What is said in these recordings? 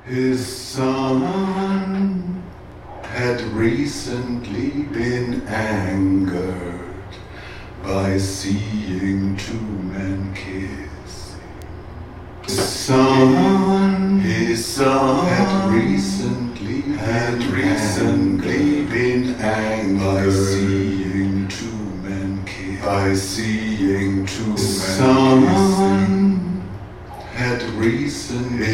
His son had recently been angered by seeing two men kissing. His son had recently been angered by seeing two men kissing. Had recently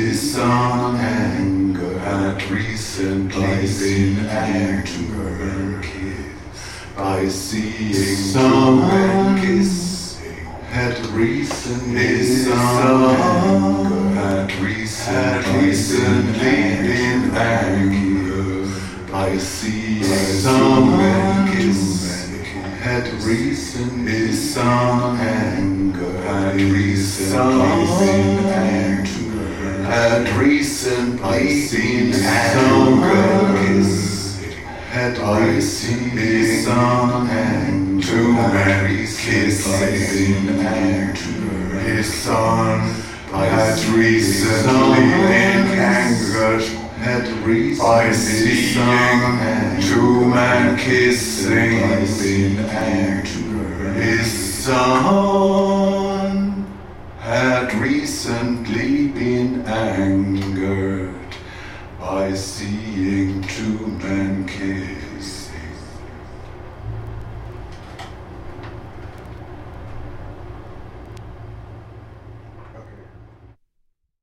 been angered by seeing two men kissing. Had recently been angered by seeing two men kissing. Had recently two men kissing. His son had recently been angered by seeing two men kissing. His son had recently been angered by seeing two men kiss.